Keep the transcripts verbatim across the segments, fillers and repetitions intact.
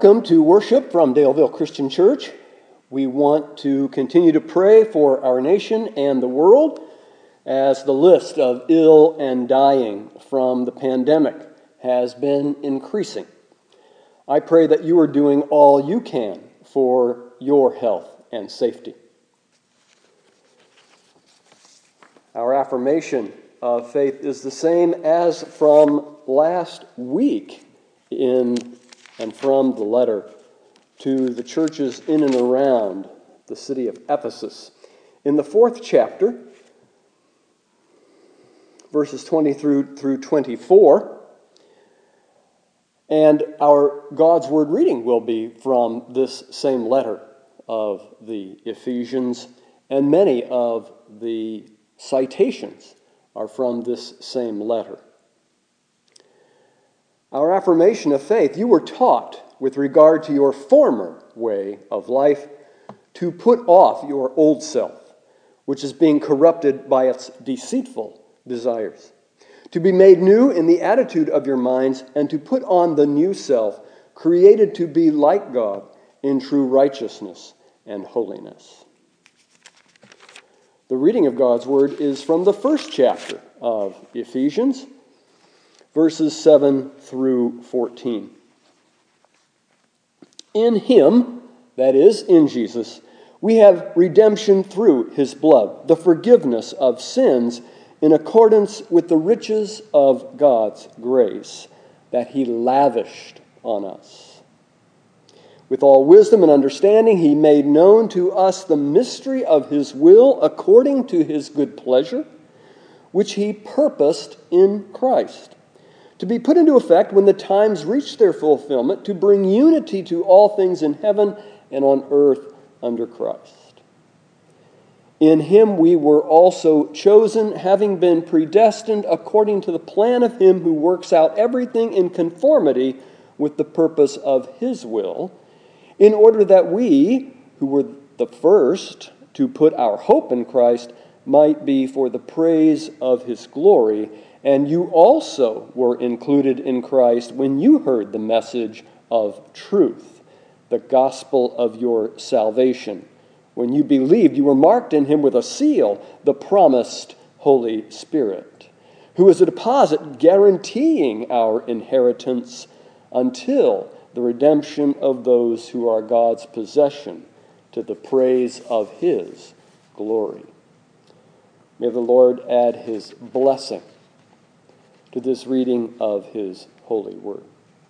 Welcome to worship from Daleville Christian Church. We want to continue to pray for our nation and the world as the list of ill and dying from the pandemic has been increasing. I pray that you are doing all you can for your health and safety. Our affirmation of faith is the same as from last week in and from the letter to the churches in and around the city of Ephesus. In the fourth chapter, verses twenty through, through twenty-four, and our God's Word reading will be from this same letter of the Ephesians, and many of the citations are from this same letter. Our affirmation of faith: you were taught with regard to your former way of life to put off your old self, which is being corrupted by its deceitful desires, to be made new in the attitude of your minds, and to put on the new self, created to be like God in true righteousness and holiness. The reading of God's Word is from the first chapter of Ephesians, verses seven through fourteen. In Him, that is, in Jesus, we have redemption through His blood, the forgiveness of sins in accordance with the riches of God's grace that He lavished on us. With all wisdom and understanding, He made known to us the mystery of His will according to His good pleasure, which He purposed in Christ, to be put into effect when the times reach their fulfillment, to bring unity to all things in heaven and on earth under Christ. In Him we were also chosen, having been predestined according to the plan of Him who works out everything in conformity with the purpose of His will, in order that we, who were the first to put our hope in Christ, might be for the praise of His glory. And you also were included in Christ when you heard the message of truth, the gospel of your salvation. When you believed, you were marked in Him with a seal, the promised Holy Spirit, who is a deposit guaranteeing our inheritance until the redemption of those who are God's possession, to the praise of His glory. May the Lord add His blessing to this reading of His holy word.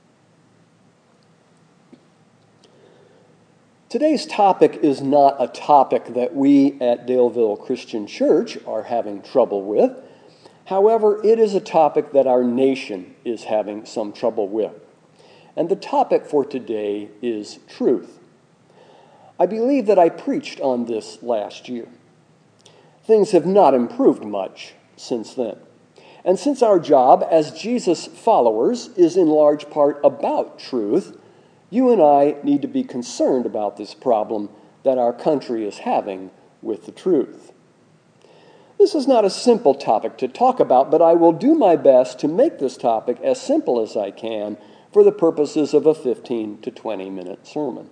Today's topic is not a topic that we at Daleville Christian Church are having trouble with. However, it is a topic that our nation is having some trouble with. And the topic for today is truth. I believe that I preached on this last year. Things have not improved much since then. And since our job as Jesus followers is in large part about truth, you and I need to be concerned about this problem that our country is having with the truth. This is not a simple topic to talk about, but I will do my best to make this topic as simple as I can for the purposes of a fifteen to twenty minute sermon.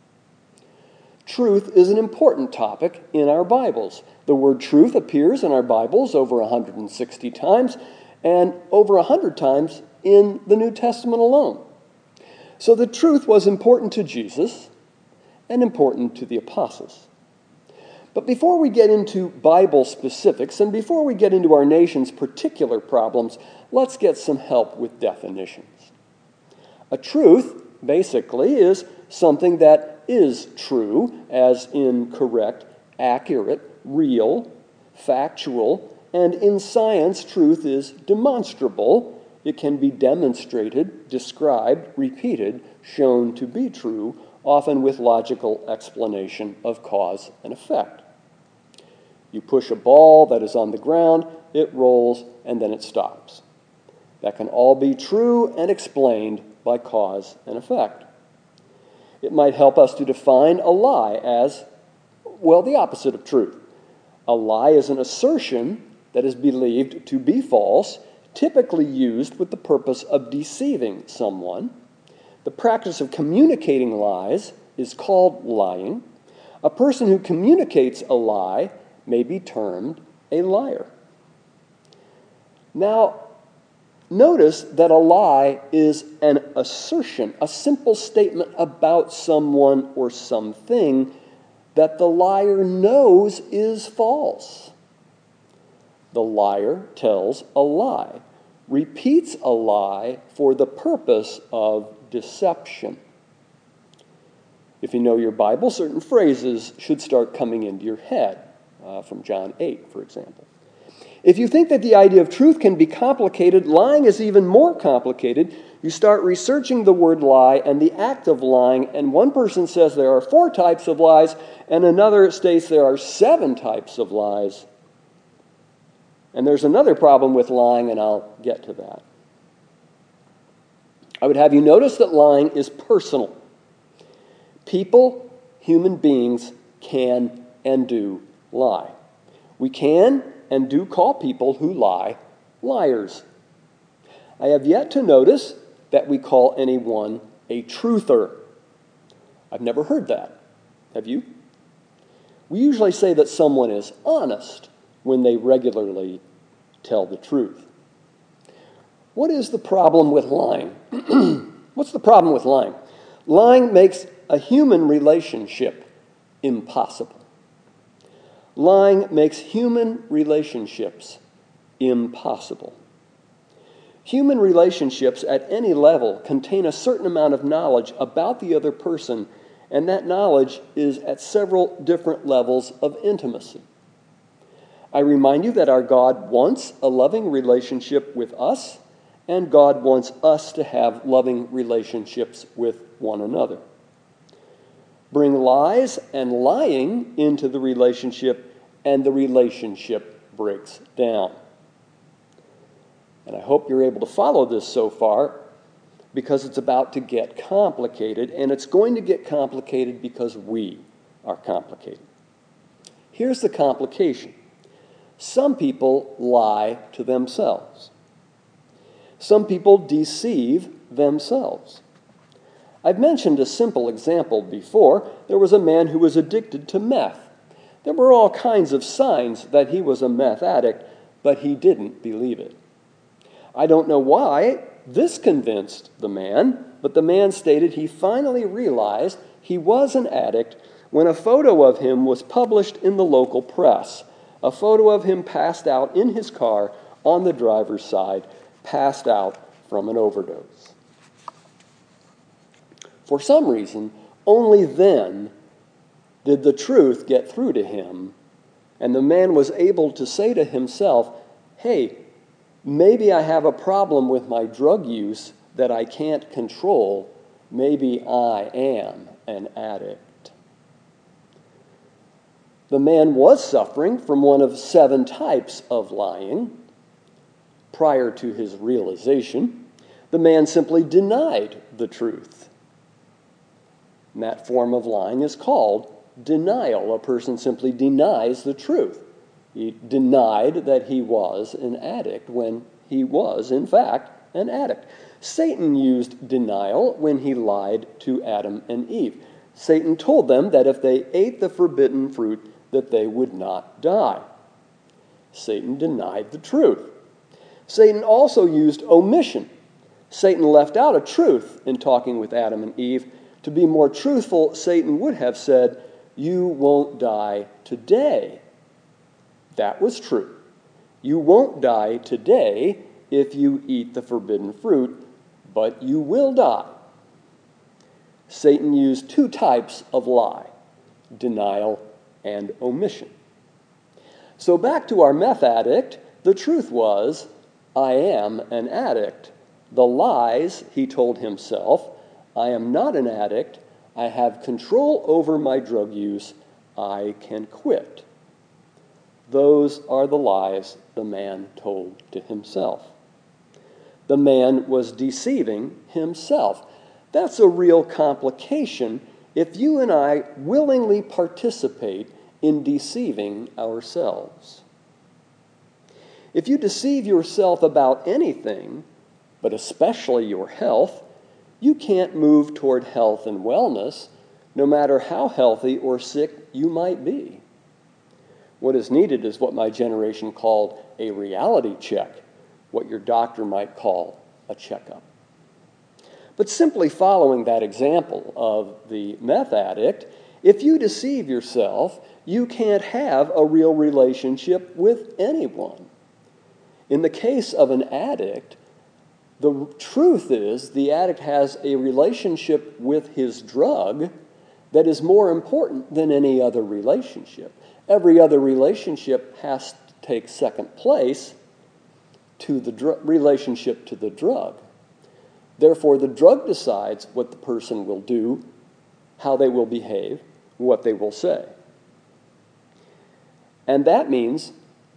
Truth is an important topic in our Bibles. The word truth appears in our Bibles over one hundred sixty times, and over one hundred times in the New Testament alone. So the truth was important to Jesus and important to the apostles. But before we get into Bible specifics, and before we get into our nation's particular problems, let's get some help with definitions. A truth, basically, is something that is true, as in correct, accurate, real, factual, and in science, truth is demonstrable. It can be demonstrated, described, repeated, shown to be true, often with logical explanation of cause and effect. You push a ball that is on the ground, it rolls, and then it stops. That can all be true and explained by cause and effect. It might help us to define a lie as, well, the opposite of truth. A lie is an assertion that is believed to be false, typically used with the purpose of deceiving someone. The practice of communicating lies is called lying. A person who communicates a lie may be termed a liar. Now, notice that a lie is an assertion, a simple statement about someone or something that the liar knows is false. The liar tells a lie, repeats a lie for the purpose of deception. If you know your Bible, certain phrases should start coming into your head, uh, from John eight, for example. If you think that the idea of truth can be complicated, lying is even more complicated. You start researching the word lie and the act of lying, and one person says there are four types of lies, and another states there are seven types of lies. And there's another problem with lying, and I'll get to that. I would have you notice that lying is personal. People, human beings, can and do lie. We can and do call people who lie liars. I have yet to notice that we call anyone a truther. I've never heard that. Have you? We usually say that someone is honest when they regularly tell the truth. What is the problem with lying? What's the problem with lying? Lying makes a human relationship impossible. Lying makes human relationships impossible. Human relationships at any level contain a certain amount of knowledge about the other person, and that knowledge is at several different levels of intimacy. I remind you that our God wants a loving relationship with us, and God wants us to have loving relationships with one another. Bring lies and lying into the relationship, and the relationship breaks down. And I hope you're able to follow this so far, because it's about to get complicated, and it's going to get complicated because we are complicated. Here's the complication. Some people lie to themselves. Some people deceive themselves. I've mentioned a simple example before. There was a man who was addicted to meth. There were all kinds of signs that he was a meth addict, but he didn't believe it. I don't know why this convinced the man, but the man stated he finally realized he was an addict when a photo of him was published in the local press. A photo of him passed out in his car on the driver's side, passed out from an overdose. For some reason, only then did the truth get through to him, and the man was able to say to himself, hey, maybe I have a problem with my drug use that I can't control. Maybe I am an addict. The man was suffering from one of seven types of lying. Prior to his realization, the man simply denied the truth. And that form of lying is called denial. A person simply denies the truth. He denied that he was an addict when he was, in fact, an addict. Satan used denial when he lied to Adam and Eve. Satan told them that if they ate the forbidden fruit, that they would not die. Satan denied the truth. Satan also used omission. Satan left out a truth in talking with Adam and Eve. To be more truthful, Satan would have said, you won't die today. That was true. You won't die today if you eat the forbidden fruit, but you will die. Satan used two types of lie, denial and omission. So back to our meth addict, the truth was, I am an addict. The lies, he told himself, I am not an addict. I have control over my drug use. I can quit. Those are the lies the man told to himself. The man was deceiving himself. That's a real complication if you and I willingly participate in deceiving ourselves. If you deceive yourself about anything, but especially your health, You can't move toward health and wellness, no matter how healthy or sick you might be. What is needed is what my generation called a reality check, what your doctor might call a checkup. But simply following that example of the meth addict, if you deceive yourself, you can't have a real relationship with anyone. In the case of an addict, the truth is the addict has a relationship with his drug that is more important than any other relationship. Every other relationship has to take second place to the dr- relationship to the drug. Therefore, the drug decides what the person will do, how they will behave, what they will say. And that means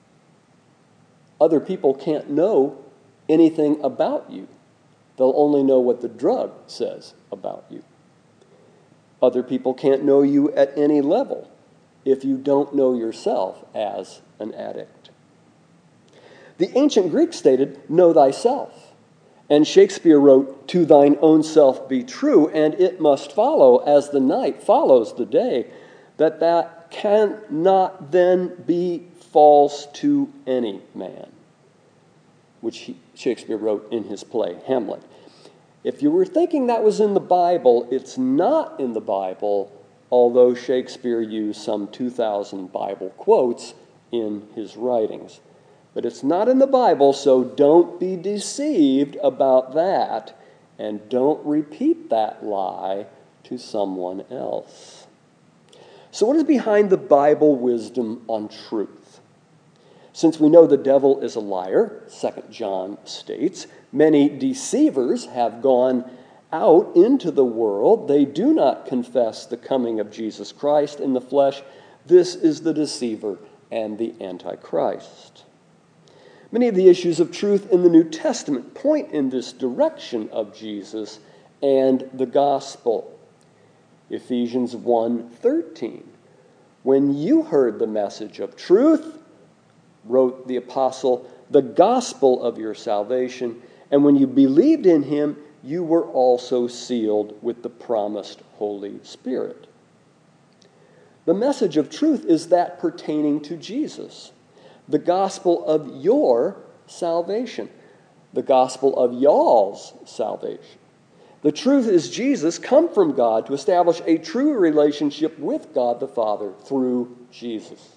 other people can't know anything about you. They'll only know what the drug says about you. Other people can't know you at any level if you don't know yourself as an addict. The ancient Greeks stated, "Know thyself." And Shakespeare wrote, "To thine own self be true, and it must follow, as the night follows the day, that that cannot then be false to any man," which he, Shakespeare wrote in his play, Hamlet. If you were thinking that was in the Bible, it's not in the Bible, although Shakespeare used some two thousand Bible quotes in his writings. But it's not in the Bible, so don't be deceived about that, and don't repeat that lie to someone else. So what is behind the Bible wisdom on truth? Since we know the devil is a liar, Second John states, many deceivers have gone out into the world. They do not confess the coming of Jesus Christ in the flesh. This is the deceiver and the Antichrist. Many of the issues of truth in the New Testament point in this direction of Jesus and the gospel. Ephesians one thirteen. When you heard the message of truth, wrote the apostle, the gospel of your salvation, and when you believed in him, you were also sealed with the promised Holy Spirit. The message of truth is that pertaining to Jesus, the gospel of your salvation, the gospel of y'all's salvation. The truth is Jesus come from God to establish a true relationship with God the Father through Jesus.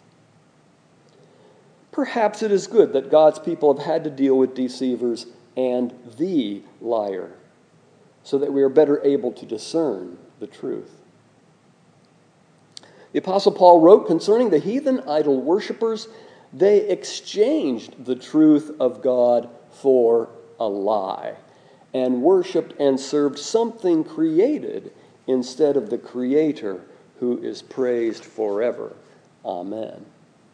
Perhaps it is good that God's people have had to deal with deceivers and the liar, so that we are better able to discern the truth. The Apostle Paul wrote concerning the heathen idol worshippers, they exchanged the truth of God for a lie, and worshipped and served something created instead of the Creator, who is praised forever. Amen.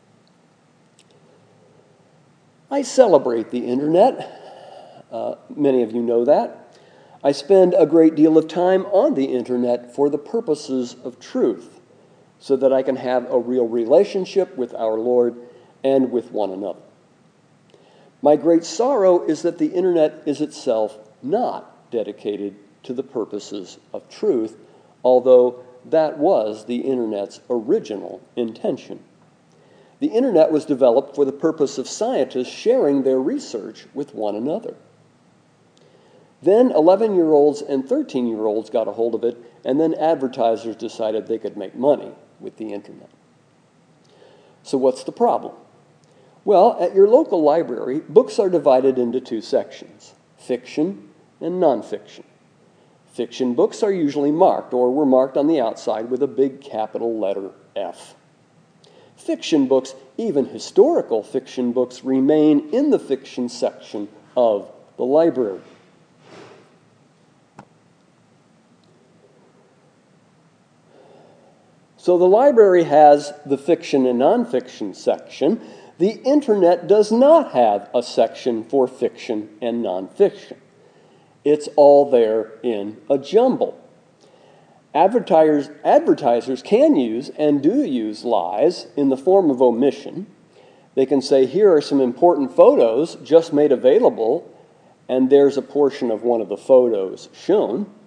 I celebrate the internet. Uh, many of you know that. I spend a great deal of time on the internet for the purposes of truth, so that I can have a real relationship with our Lord and with one another. My great sorrow is that the internet is itself not dedicated to the purposes of truth, although that was the internet's original intention. The internet was developed for the purpose of scientists sharing their research with one another. Then eleven-year-olds and thirteen-year-olds got a hold of it, and then advertisers decided they could make money with the internet. So what's the problem? Well, at your local library, books are divided into two sections, fiction and nonfiction. Fiction books are usually marked, or were marked on the outside with a big capital letter F. Fiction books, even historical fiction books, remain in the fiction section of the library. So the library has the fiction and nonfiction section. The internet does not have a section for fiction and nonfiction. It's all there in a jumble. Advertisers, advertisers can use and do use lies in the form of omission. They can say, here are some important photos just made available, and there's a portion of one of the photos shown.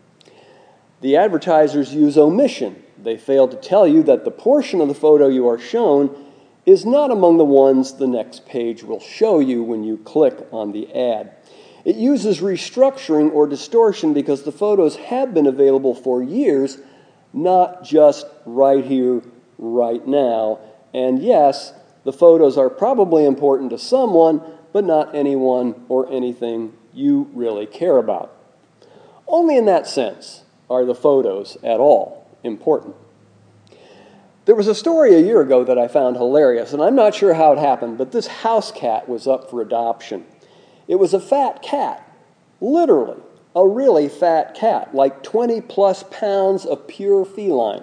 The advertisers use omission. They fail to tell you that the portion of the photo you are shown is not among the ones the next page will show you when you click on the ad. It uses restructuring or distortion because the photos have been available for years, not just right here, right now. And yes, the photos are probably important to someone, but not anyone or anything you really care about. Only in that sense are the photos at all important. There was a story a year ago that I found hilarious, and I'm not sure how it happened, but this house cat was up for adoption. It was a fat cat, literally, a really fat cat, like twenty plus pounds of pure feline.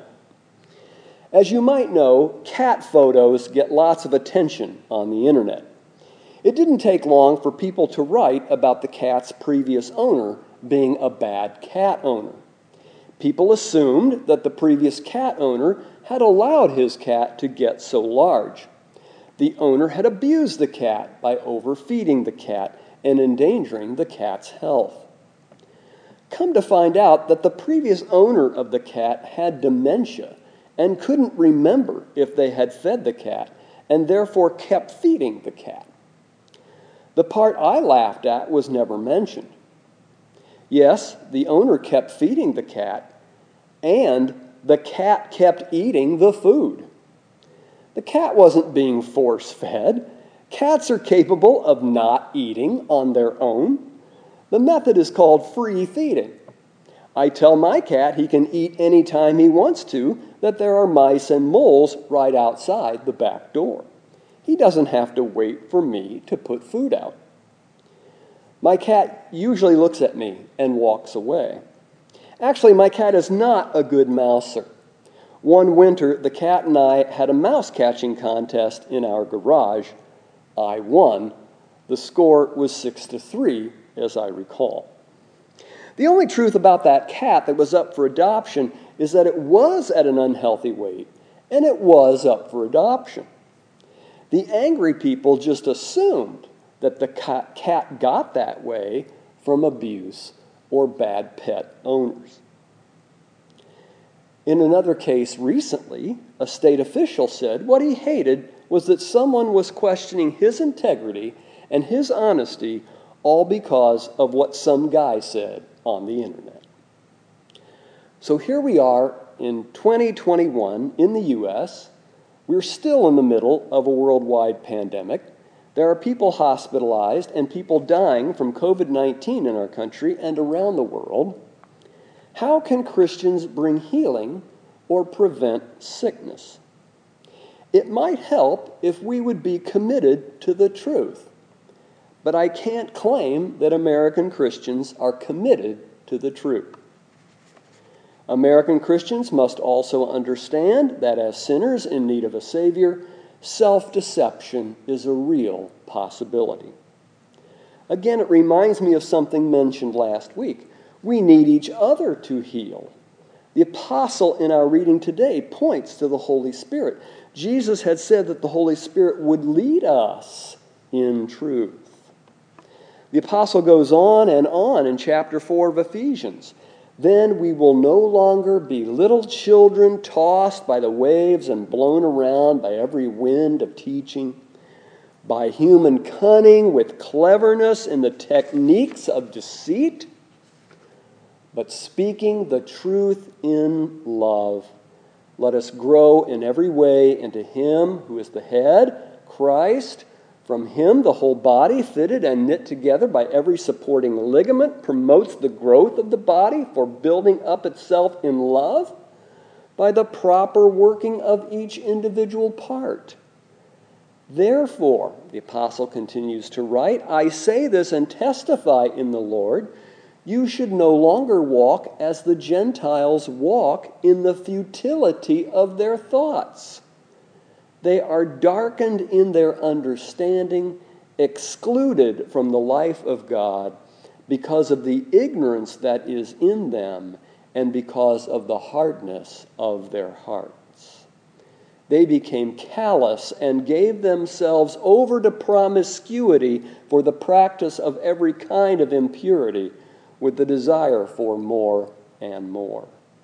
As you might know, cat photos get lots of attention on the internet. It didn't take long for people to write about the cat's previous owner being a bad cat owner. People assumed that the previous cat owner had allowed his cat to get so large. The owner had abused the cat by overfeeding the cat and endangering the cat's health. Come to find out that the previous owner of the cat had dementia and couldn't remember if they had fed the cat and therefore kept feeding the cat. The part I laughed at was never mentioned. Yes, the owner kept feeding the cat, and the cat kept eating the food. The cat wasn't being force-fed. Cats are capable of not eating on their own. The method is called free feeding. I tell my cat he can eat any time he wants to, that there are mice and moles right outside the back door. He doesn't have to wait for me to put food out. My cat usually looks at me and walks away. Actually, my cat is not a good mouser. One winter, the cat and I had a mouse catching contest in our garage. I won. The score was six to three, as I recall. The only truth about that cat that was up for adoption is that it was at an unhealthy weight, and it was up for adoption. The angry people just assumed that the cat got that way from abuse or bad pet owners. In another case recently, a state official said what he hated was that someone was questioning his integrity and his honesty all because of what some guy said on the internet. So here we are in twenty twenty-one in the U S. We're still in the middle of a worldwide pandemic. There are people hospitalized and people dying from covid nineteen in our country and around the world. How can Christians bring healing or prevent sickness? It might help if we would be committed to the truth, but I can't claim that American Christians are committed to the truth. American Christians must also understand that as sinners in need of a Savior, self-deception is a real possibility. Again, it reminds me of something mentioned last week. We need each other to heal. The apostle in our reading today points to the Holy Spirit. Jesus had said that the Holy Spirit would lead us in truth. The apostle goes on and on in chapter four of Ephesians. Then we will no longer be little children tossed by the waves and blown around by every wind of teaching, by human cunning with cleverness in the techniques of deceit, but speaking the truth in love. Let us grow in every way into Him who is the head, Christ. From Him, the whole body, fitted and knit together by every supporting ligament, promotes the growth of the body for building up itself in love by the proper working of each individual part. Therefore, the apostle continues to write, I say this and testify in the Lord, you should no longer walk as the Gentiles walk in the futility of their thoughts. They are darkened in their understanding, excluded from the life of God because of the ignorance that is in them and because of the hardness of their hearts. They became callous and gave themselves over to promiscuity for the practice of every kind of impurity with the desire for more and more.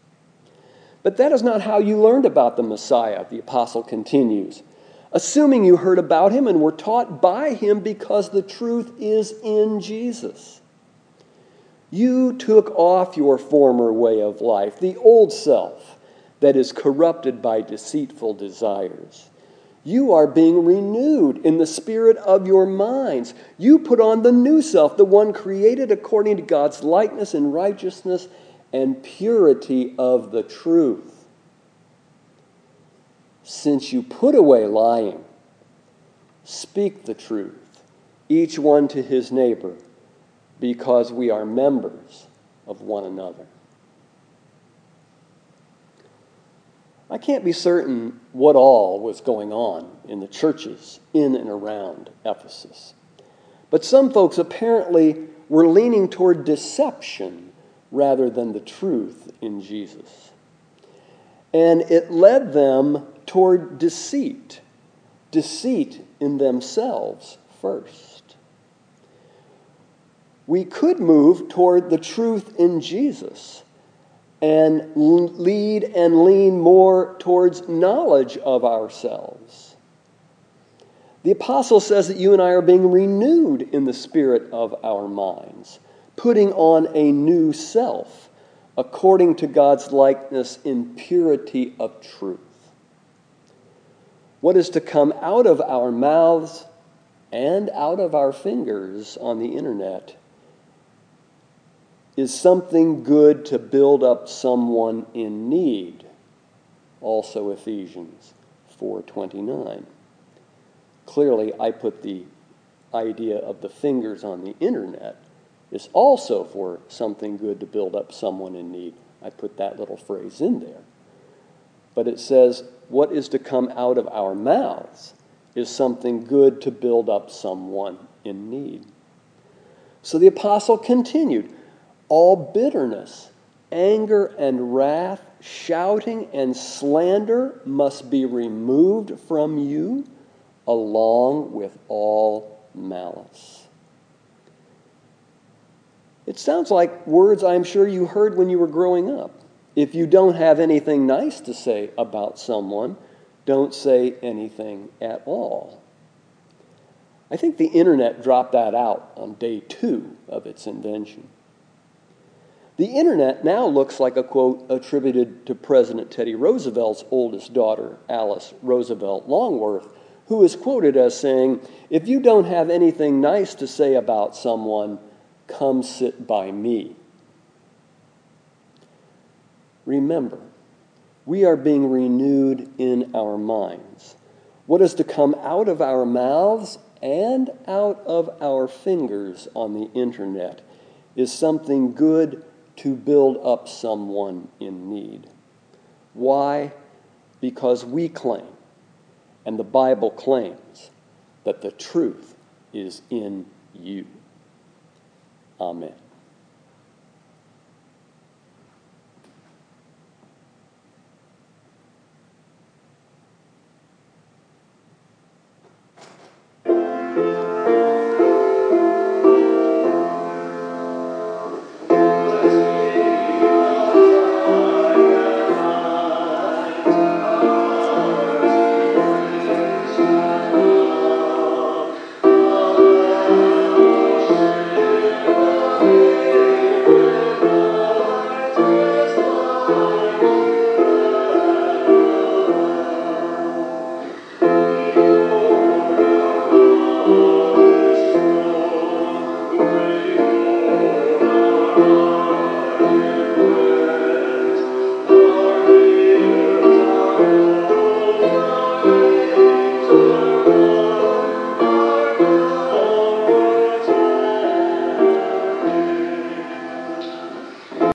But that is not how you learned about the Messiah, the apostle continues. Assuming you heard about him and were taught by him because the truth is in Jesus. You took off your former way of life, the old self that is corrupted by deceitful desires. You are being renewed in the spirit of your minds. You put on the new self, the one created according to God's likeness and righteousness and purity of the truth. Since you put away lying, speak the truth, each one to his neighbor, because we are members of one another. I can't be certain what all was going on in the churches in and around Ephesus. But some folks apparently were leaning toward deception rather than the truth in Jesus. And it led them toward deceit, deceit in themselves first. We could move toward the truth in Jesus and lead and lean more towards knowledge of ourselves. The apostle says that you and I are being renewed in the spirit of our minds, putting on a new self according to God's likeness in purity of truth. What is to come out of our mouths and out of our fingers on the internet is something good to build up someone in need. Also Ephesians four twenty-nine. Clearly, I put the idea of the fingers on the internet is also for something good to build up someone in need. I put that little phrase in there. But it says, what is to come out of our mouths is something good to build up someone in need. So the apostle continued, all bitterness, anger, and wrath, shouting and slander must be removed from you, along with all malice. It sounds like words I'm sure you heard when you were growing up. If you don't have anything nice to say about someone, don't say anything at all. I think the internet dropped that out on day two of its invention. The internet now looks like a quote attributed to President Teddy Roosevelt's oldest daughter, Alice Roosevelt Longworth, who is quoted as saying, if you don't have anything nice to say about someone, come sit by me. Remember, we are being renewed in our minds. What is to come out of our mouths and out of our fingers on the internet is something good to build up someone in need. Why? Because we claim, and the Bible claims, that the truth is in you. Amen.